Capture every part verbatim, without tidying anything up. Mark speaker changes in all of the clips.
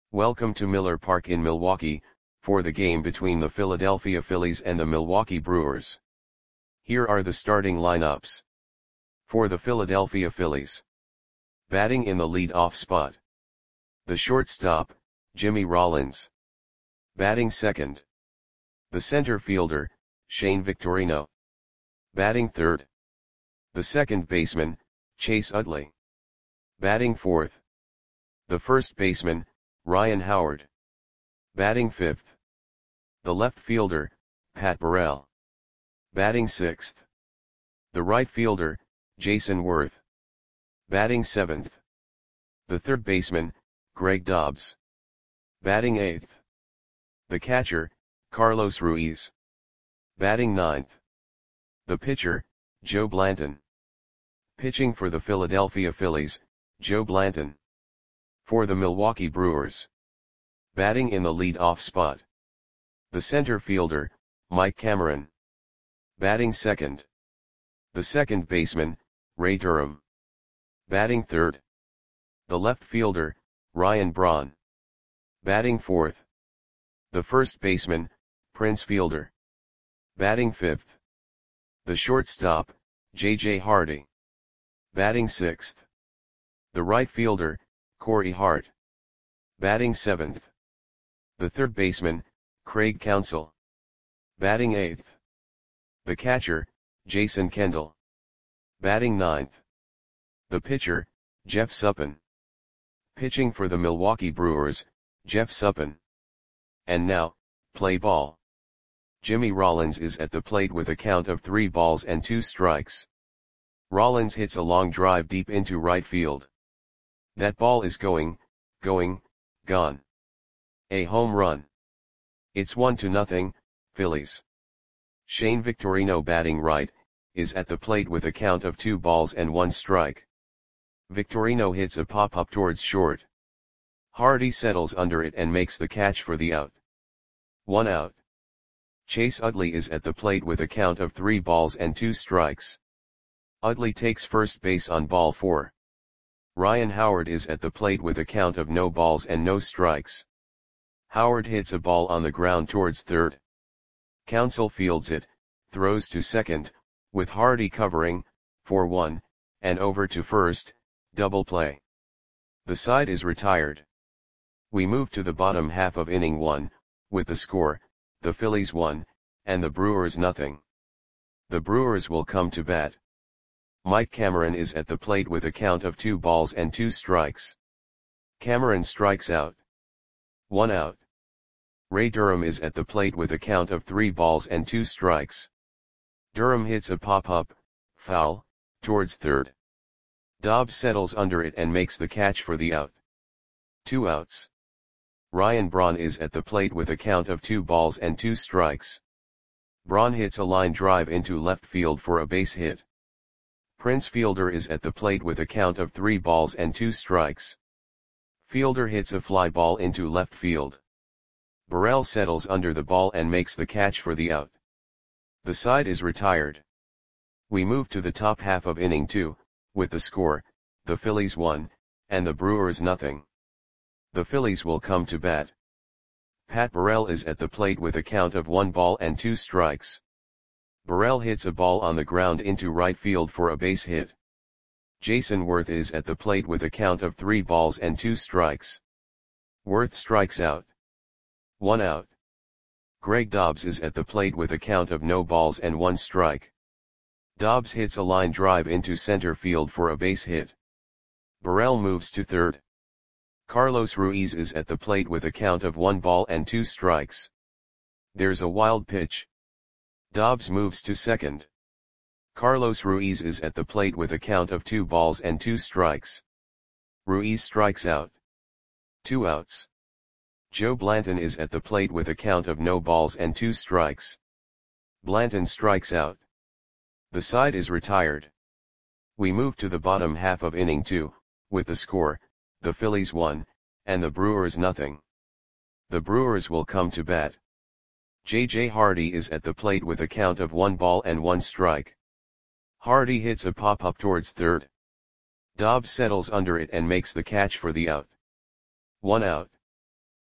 Speaker 1: Welcome to Miller Park in Milwaukee, for the game between the Philadelphia Phillies and the Milwaukee Brewers. Here are the starting lineups. For the Philadelphia Phillies. Batting in the lead-off spot. The shortstop, Jimmy Rollins. Batting second. The center fielder, Shane Victorino. Batting third. The second baseman, Chase Utley. Batting fourth. The first baseman, Ryan Howard. Batting fifth. The left fielder, Pat Burrell. Batting sixth. The right fielder, Jason Worth. Batting seventh. The third baseman, Greg Dobbs. Batting eighth. The catcher, Carlos Ruiz. Batting ninth. The pitcher, Joe Blanton. Pitching for the Philadelphia Phillies, Joe Blanton. For the Milwaukee Brewers. Batting in the lead-off spot. The center fielder, Mike Cameron. Batting second. The second baseman, Ray Durham. Batting third. The left fielder, Ryan Braun. Batting fourth. The first baseman, Prince Fielder. Batting fifth. The shortstop, J J Hardy. Batting sixth. The right fielder, Corey Hart. Batting seventh. The third baseman, Craig Counsell. Batting eighth. The catcher, Jason Kendall. Batting ninth. The pitcher, Jeff Suppan. Pitching for the Milwaukee Brewers, Jeff Suppan. And now, play ball. Jimmy Rollins is at the plate with a count of three balls and two strikes. Rollins hits a long drive deep into right field. That ball is going, going, gone. A home run. It's one to nothing, Phillies. Shane Victorino, batting right, is at the plate with a count of two balls and one strike. Victorino hits a pop-up towards short. Hardy settles under it and makes the catch for the out. One out. Chase Utley is at the plate with a count of three balls and two strikes. Utley takes first base on ball four. Ryan Howard is at the plate with a count of no balls and no strikes. Howard hits a ball on the ground towards third. Counsell fields it, throws to second, with Hardy covering, for one, and over to first, double play. The side is retired. We move to the bottom half of inning one, with the score, the Phillies one, and the Brewers nothing. The Brewers will come to bat. Mike Cameron is at the plate with a count of two balls and two strikes. Cameron strikes out. One out. Ray Durham is at the plate with a count of three balls and two strikes. Durham hits a pop-up, foul, towards third. Dobbs settles under it and makes the catch for the out. Two outs. Ryan Braun is at the plate with a count of two balls and two strikes. Braun hits a line drive into left field for a base hit. Prince Fielder is at the plate with a count of three balls and two strikes. Fielder hits a fly ball into left field. Burrell settles under the ball and makes the catch for the out. The side is retired. We move to the top half of inning two, with the score, the Phillies one, and the Brewers nothing. The Phillies will come to bat. Pat Burrell is at the plate with a count of one ball and two strikes. Burrell hits a ball on the ground into right field for a base hit. Jason Worth is at the plate with a count of three balls and two strikes. Worth strikes out. One out. Greg Dobbs is at the plate with a count of no balls and one strike. Dobbs hits a line drive into center field for a base hit. Burrell moves to third. Carlos Ruiz is at the plate with a count of one ball and two strikes. There's a wild pitch. Dobbs moves to second. Carlos Ruiz is at the plate with a count of two balls and two strikes. Ruiz strikes out. Two outs. Joe Blanton is at the plate with a count of no balls and two strikes. Blanton strikes out. The side is retired. We move to the bottom half of inning two, with the score, the Phillies one, and the Brewers nothing. The Brewers will come to bat. J J Hardy is at the plate with a count of one ball and one strike. Hardy hits a pop-up towards third. Dobbs settles under it and makes the catch for the out. One out.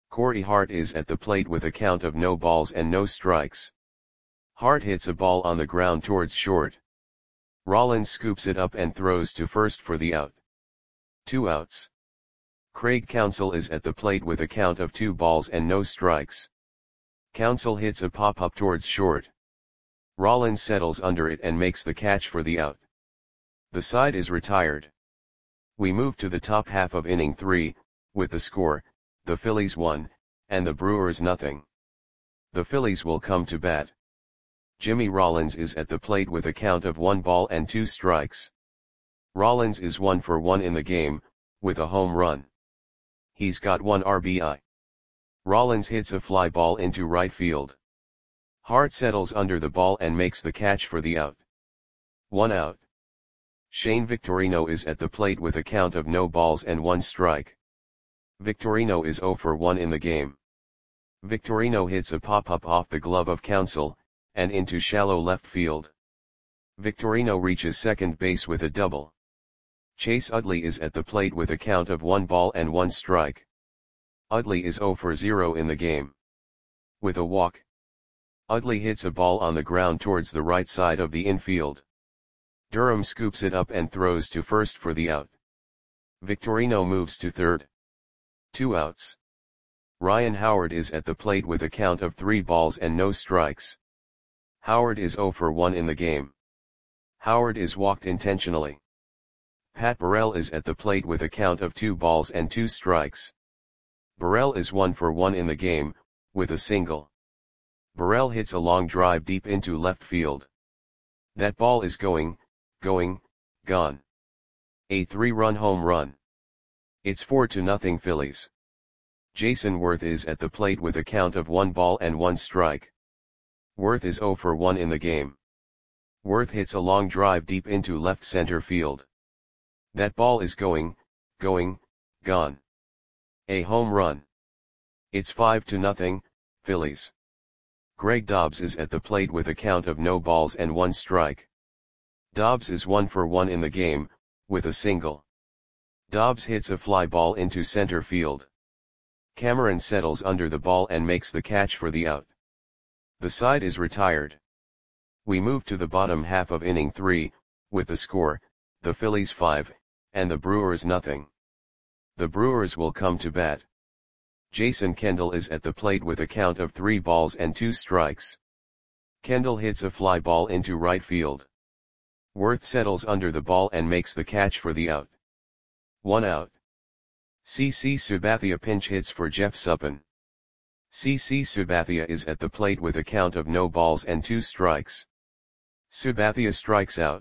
Speaker 1: Corey Hart is at the plate with a count of no balls and no strikes. Hart hits a ball on the ground towards short. Rollins scoops it up and throws to first for the out. Two outs. Craig Counsell is at the plate with a count of two balls and no strikes. Counsell hits a pop-up towards short. Rollins settles under it and makes the catch for the out. The side is retired. We move to the top half of inning three, with the score, the Phillies one, and the Brewers nothing. The Phillies will come to bat. Jimmy Rollins is at the plate with a count of one ball and two strikes. Rollins is one for one in the game, with a home run. He's got one R B I. Rollins hits a fly ball into right field. Hart settles under the ball and makes the catch for the out. One out. Shane Victorino is at the plate with a count of no balls and one strike. Victorino is zero for one in the game. Victorino hits a pop-up off the glove of Counsell, and into shallow left field. Victorino reaches second base with a double. Chase Utley is at the plate with a count of one ball and one strike. Utley is zero for zero in the game. With a walk, Utley hits a ball on the ground towards the right side of the infield. Durham scoops it up and throws to first for the out. Victorino moves to third. Two outs. Ryan Howard is at the plate with a count of three balls and no strikes. Howard is zero for one in the game. Howard is walked intentionally. Pat Burrell is at the plate with a count of two balls and two strikes. Burrell is one for one in the game, with a single. Burrell hits a long drive deep into left field. That ball is going, going, gone. A three-run home run. It's four to nothing Phillies. Jason Worth is at the plate with a count of one ball and one strike. Worth is zero for one in the game. Worth hits a long drive deep into left center field. That ball is going, going, gone. A home run. It's five to nothing, Phillies. Greg Dobbs is at the plate with a count of no balls and one strike. Dobbs is one for one in the game, with a single. Dobbs hits a fly ball into center field. Cameron settles under the ball and makes the catch for the out. The side is retired. We move to the bottom half of inning three, with the score, the Phillies five, and the Brewers nothing. The Brewers will come to bat. Jason Kendall is at the plate with a count of three balls and two strikes. Kendall hits a fly ball into right field. Worth settles under the ball and makes the catch for the out. One out. C C Sabathia pinch hits for Jeff Suppan. C C Sabathia is at the plate with a count of no balls and two strikes. Sabathia strikes out.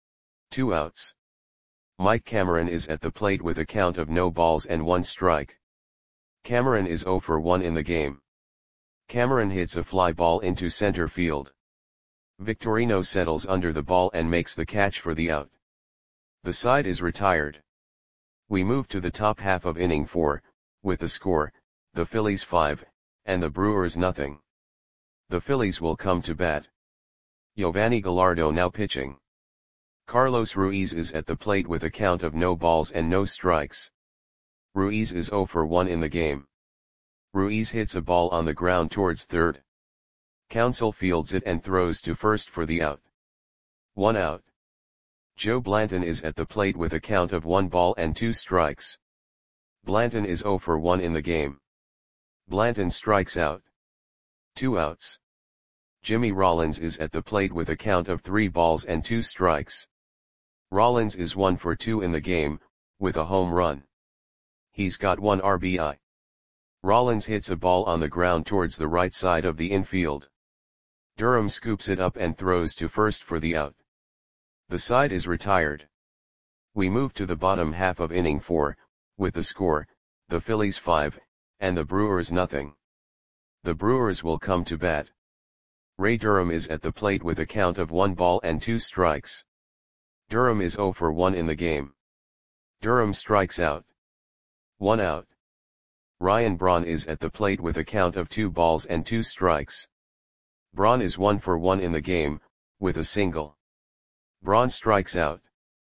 Speaker 1: Two outs. Mike Cameron is at the plate with a count of no balls and one strike. Cameron is zero for one in the game. Cameron hits a fly ball into center field. Victorino settles under the ball and makes the catch for the out. The side is retired. We move to the top half of inning four, with the score, the Phillies five, and the Brewers nothing. The Phillies will come to bat. Giovanni Gallardo now pitching. Carlos Ruiz is at the plate with a count of no balls and no strikes. Ruiz is zero for one in the game. Ruiz hits a ball on the ground towards third. Counsell fields it and throws to first for the out. One out. Joe Blanton is at the plate with a count of one ball and two strikes. Blanton is zero for one in the game. Blanton strikes out. Two outs. Jimmy Rollins is at the plate with a count of three balls and two strikes. Rollins is one for two in the game, with a home run. He's got one R B I. Rollins hits a ball on the ground towards the right side of the infield. Durham scoops it up and throws to first for the out. The side is retired. We move to the bottom half of inning four, with the score, the Phillies five, and the Brewers nothing. The Brewers will come to bat. Ray Durham is at the plate with a count of one ball and two strikes. Durham is zero for one in the game. Durham strikes out. One out. Ryan Braun is at the plate with a count of two balls and two strikes. Braun is one for one in the game, with a single. Braun strikes out.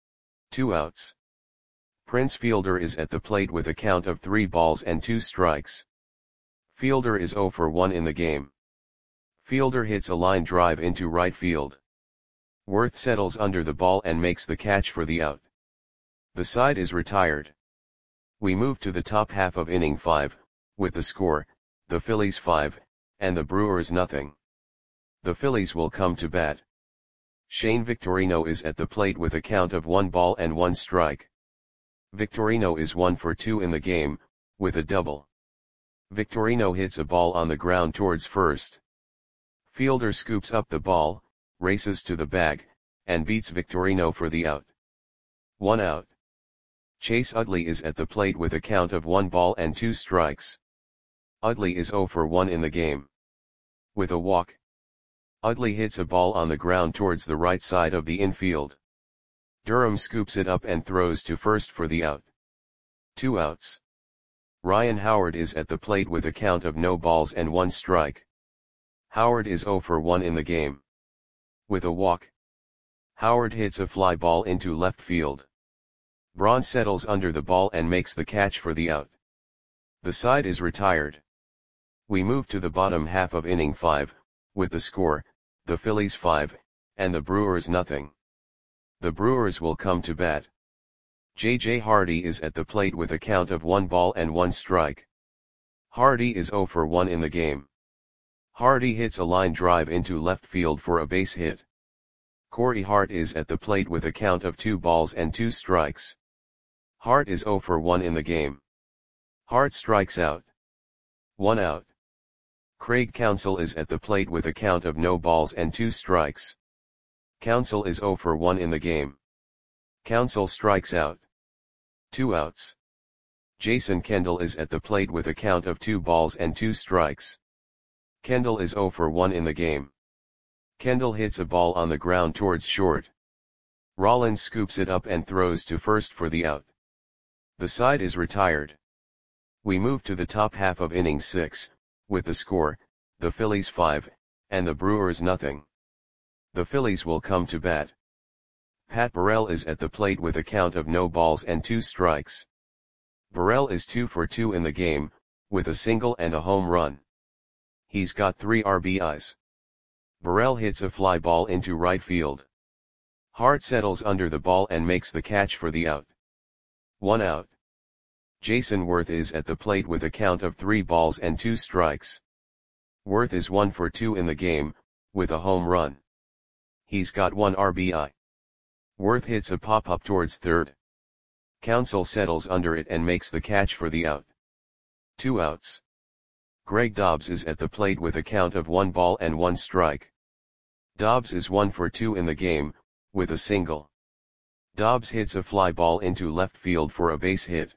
Speaker 1: Two outs. Prince Fielder is at the plate with a count of three balls and two strikes. Fielder is zero for one in the game. Fielder hits a line drive into right field. Worth settles under the ball and makes the catch for the out. The side is retired. We move to the top half of inning five, with the score, the Phillies five, and the Brewers nothing. The Phillies will come to bat. Shane Victorino is at the plate with a count of one ball and one strike. Victorino is one for two in the game, with a double. Victorino hits a ball on the ground towards first. Fielder scoops up the ball, races to the bag, and beats Victorino for the out. One out. Chase Utley is at the plate with a count of one ball and two strikes. Utley is zero for one in the game. With a walk. Utley hits a ball on the ground towards the right side of the infield. Durham scoops it up and throws to first for the out. Two outs. Ryan Howard is at the plate with a count of no balls and one strike. Howard is zero for one in the game. With a walk. Howard hits a fly ball into left field. Braun settles under the ball and makes the catch for the out. The side is retired. We move to the bottom half of inning five, with the score, the Phillies five, and the Brewers nothing. The Brewers will come to bat. J J Hardy is at the plate with a count of one ball and one strike. Hardy is zero for one in the game. Hardy hits a line drive into left field for a base hit. Corey Hart is at the plate with a count of two balls and two strikes. Hart is zero for one in the game. Hart strikes out. One out. Craig Counsell is at the plate with a count of no balls and two strikes. Counsell is zero for one in the game. Counsell strikes out. Two outs. Jason Kendall is at the plate with a count of two balls and two strikes. Kendall is zero for one in the game. Kendall hits a ball on the ground towards short. Rollins scoops it up and throws to first for the out. The side is retired. We move to the top half of inning six, with the score, the Phillies five, and the Brewers nothing. The Phillies will come to bat. Pat Burrell is at the plate with a count of no balls and two strikes. Burrell is two for two in the game, with a single and a home run. He's got three R B Is. Burrell hits a fly ball into right field. Hart settles under the ball and makes the catch for the out. One out. Jason Worth is at the plate with a count of three balls and two strikes. Worth is one for two in the game, with a home run. He's got one R B I. Worth hits a pop-up towards third. Counsell settles under it and makes the catch for the out. Two outs. Greg Dobbs is at the plate with a count of one ball and one strike. Dobbs is one for two in the game, with a single. Dobbs hits a fly ball into left field for a base hit.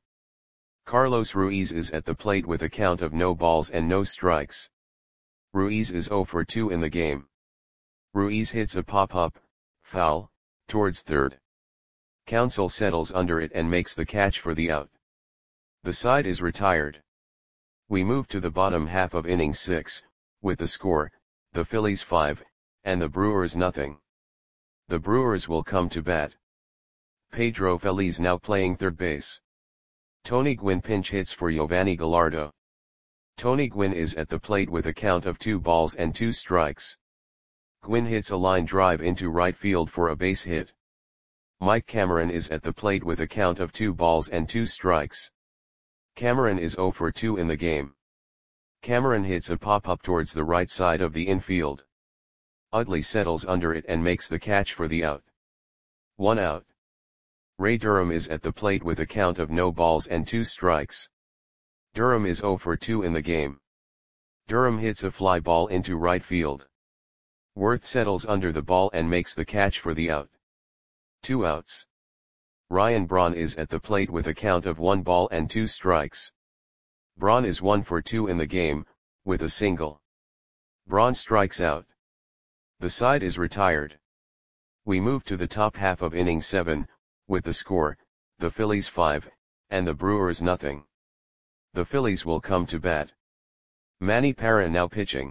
Speaker 1: Carlos Ruiz is at the plate with a count of no balls and no strikes. Ruiz is zero for two in the game. Ruiz hits a pop-up, foul, towards third. Counsell settles under it and makes the catch for the out. The side is retired. We move to the bottom half of inning six, with the score, the Phillies five, and the Brewers nothing. The Brewers will come to bat. Pedro Feliz now playing third base. Tony Gwynn pinch hits for Giovanni Gallardo. Tony Gwynn is at the plate with a count of two balls and two strikes. Gwynn hits a line drive into right field for a base hit. Mike Cameron is at the plate with a count of two balls and two strikes. Cameron is zero for two in the game. Cameron hits a pop-up towards the right side of the infield. Utley settles under it and makes the catch for the out. One out. Ray Durham is at the plate with a count of no balls and two strikes. Durham is zero for two in the game. Durham hits a fly ball into right field. Worth settles under the ball and makes the catch for the out. Two outs. Ryan Braun is at the plate with a count of one ball and two strikes. Braun is one for two in the game, with a single. Braun strikes out. The side is retired. We move to the top half of inning seven, with the score, the Phillies five, and the Brewers nothing. The Phillies will come to bat. Manny Parra now pitching.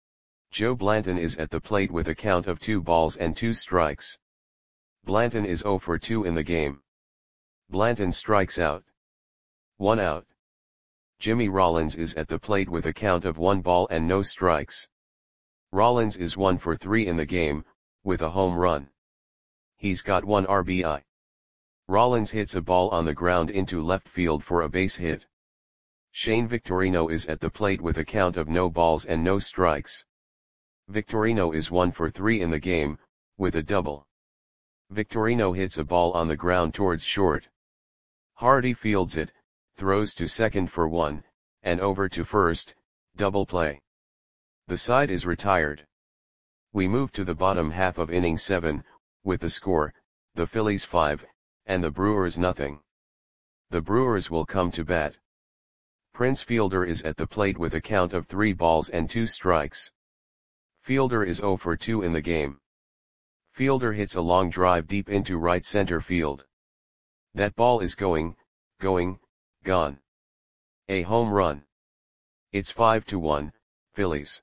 Speaker 1: Joe Blanton is at the plate with a count of two balls and two strikes. Blanton is zero for two in the game. Blanton strikes out. One out. Jimmy Rollins is at the plate with a count of one ball and no strikes. Rollins is one for three in the game, with a home run. He's got one R B I. Rollins hits a ball on the ground into left field for a base hit. Shane Victorino is at the plate with a count of no balls and no strikes. Victorino is one for three in the game, with a double. Victorino hits a ball on the ground towards short. Hardy fields it, throws to second for one, and over to first, double play. The side is retired. We move to the bottom half of inning seven, with the score, the Phillies five, and the Brewers nothing. The Brewers will come to bat. Prince Fielder is at the plate with a count of three balls and two strikes. Fielder is zero for two in the game. Fielder hits a long drive deep into right center field. That ball is going, going, gone. A home run. It's five to one, Phillies.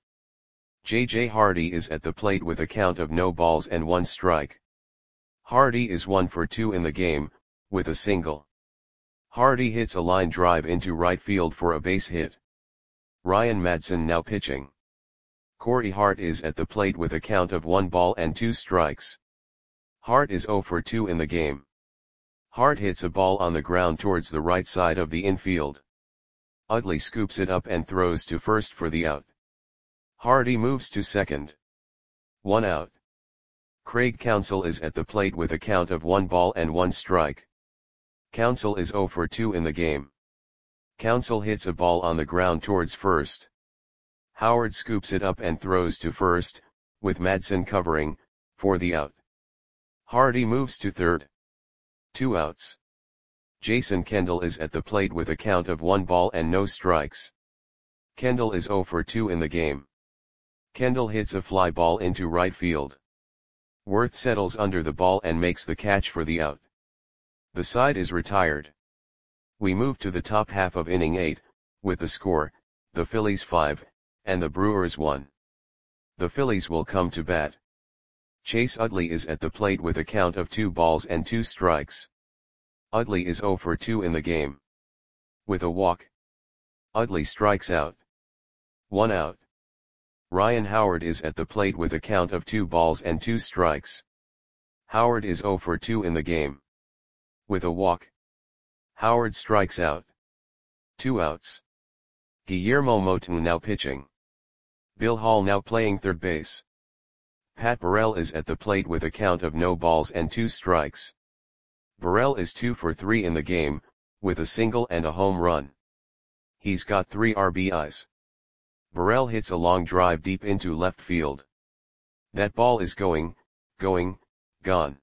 Speaker 1: J J Hardy is at the plate with a count of no balls and one strike. Hardy is one for two in the game, with a single. Hardy hits a line drive into right field for a base hit. Ryan Madson now pitching. Corey Hart is at the plate with a count of one ball and two strikes. Hart is zero for two in the game. Hart hits a ball on the ground towards the right side of the infield. Utley scoops it up and throws to first for the out. Hardy moves to second. One out. Craig Counsell is at the plate with a count of one ball and one strike. Counsell is zero for two in the game. Counsell hits a ball on the ground towards first. Howard scoops it up and throws to first, with Madson covering, for the out. Hardy moves to third. Two outs. Jason Kendall is at the plate with a count of one ball and no strikes. Kendall is zero for two in the game. Kendall hits a fly ball into right field. Worth settles under the ball and makes the catch for the out. The side is retired. We move to the top half of inning eight, with the score, the Phillies five, and the Brewers one. The Phillies will come to bat. Chase Utley is at the plate with a count of two balls and two strikes. Utley is zero for two in the game. With a walk. Utley strikes out. One out. Ryan Howard is at the plate with a count of two balls and two strikes. Howard is zero for two in the game. With a walk. Howard strikes out. Two outs. Guillermo Moton now pitching. Bill Hall now playing third base. Pat Burrell is at the plate with a count of no balls and two strikes. Burrell is two for three in the game, with a single and a home run. He's got three R B Is. Burrell hits a long drive deep into left field. That ball is going, going, gone.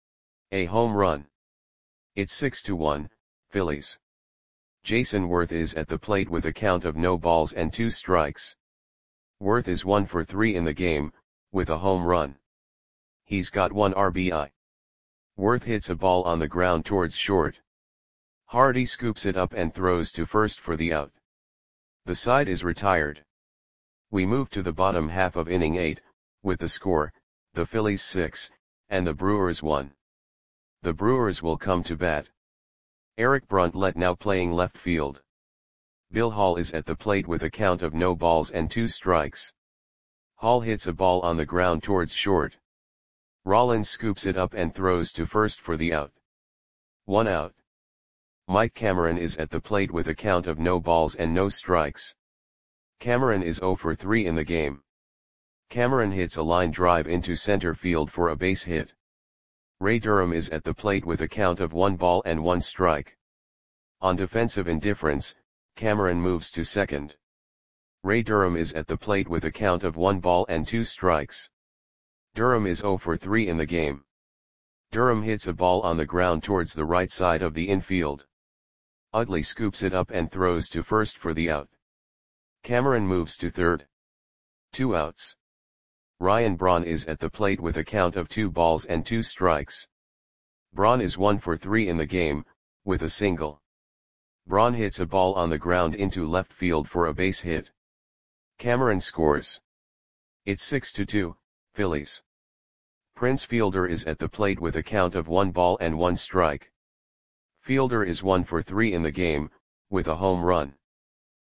Speaker 1: A home run. It's six to one, Phillies. Jason Worth is at the plate with a count of no balls and two strikes. Worth is one for three in the game, with a home run. He's got one R B I. Worth hits a ball on the ground towards short. Hardy scoops it up and throws to first for the out. The side is retired. We move to the bottom half of inning eight, with the score, the Phillies six, and the Brewers one. The Brewers will come to bat. Eric Bruntlett now playing left field. Bill Hall is at the plate with a count of no balls and two strikes. Hall hits a ball on the ground towards short. Rollins scoops it up and throws to first for the out. One out. Mike Cameron is at the plate with a count of no balls and no strikes. Cameron is zero for three in the game. Cameron hits a line drive into center field for a base hit. Ray Durham is at the plate with a count of one ball and one strike. On defensive indifference, Cameron moves to second. Ray Durham is at the plate with a count of one ball and two strikes. Durham is zero for three in the game. Durham hits a ball on the ground towards the right side of the infield. Utley scoops it up and throws to first for the out. Cameron moves to third. Two outs. Ryan Braun is at the plate with a count of two balls and two strikes. Braun is one for three in the game, with a single. Braun hits a ball on the ground into left field for a base hit. Cameron scores. It's six to two, Phillies. Prince Fielder is at the plate with a count of one ball and one strike. Fielder is one for three in the game, with a home run.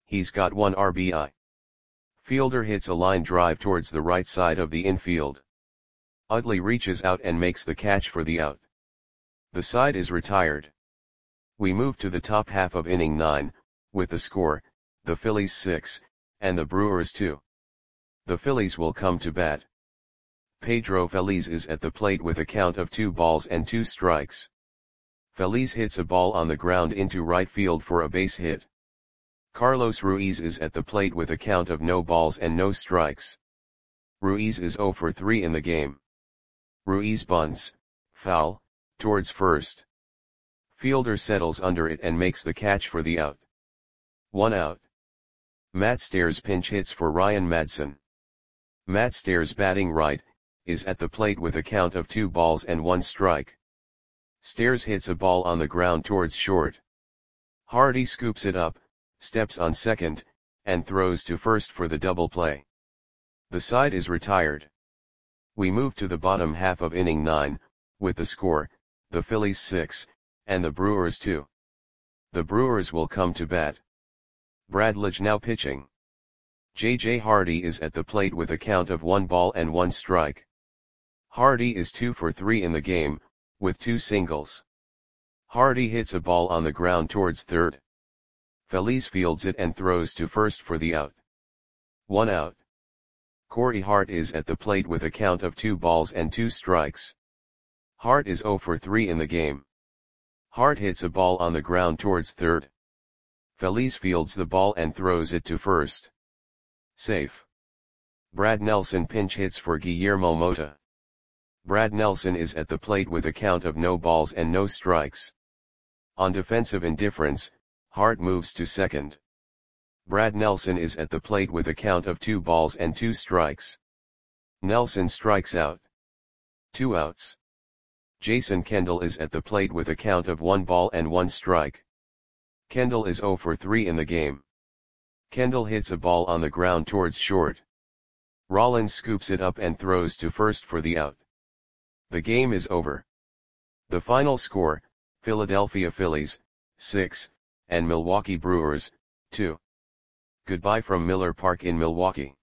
Speaker 1: he's got one R B I. Fielder hits a line drive towards the right side of the infield. Utley reaches out and makes the catch for the out. The side is retired. We move to the top half of inning nine, with the score, the Phillies six, and the Brewers two. The Phillies will come to bat. Pedro Feliz is at the plate with a count of two balls and two strikes. Feliz hits a ball on the ground into right field for a base hit. Carlos Ruiz is at the plate with a count of no balls and no strikes. Ruiz is zero for three in the game. Ruiz bunts, foul, towards first. Fielder settles under it and makes the catch for the out. One out. Matt Stairs pinch hits for Ryan Madson. Matt Stairs, batting right, is at the plate with a count of two balls and one strike. Stairs hits a ball on the ground towards short. Hardy scoops it up, steps on second, and throws to first for the double play. The side is retired. We move to the bottom half of inning nine, with the score, the Phillies six, and the Brewers two. The Brewers will come to bat. Brad Lidge now pitching. J J Hardy is at the plate with a count of one ball and one strike. Hardy is two for three in the game, with two singles. Hardy hits a ball on the ground towards third. Feliz fields it and throws to first for the out. One out. Corey Hart is at the plate with a count of two balls and two strikes. Hart is zero for three in the game. Hart hits a ball on the ground towards third. Feliz fields the ball and throws it to first. Safe. Brad Nelson pinch hits for Guillermo Mota. Brad Nelson is at the plate with a count of no balls and no strikes. On defensive indifference, Hart moves to second. Brad Nelson is at the plate with a count of two balls and two strikes. Nelson strikes out. Two outs. Jason Kendall is at the plate with a count of one ball and one strike. Kendall is zero for three in the game. Kendall hits a ball on the ground towards short. Rollins scoops it up and throws to first for the out. The game is over. The final score, Philadelphia Phillies, six, and Milwaukee Brewers, two. Goodbye from Miller Park in Milwaukee.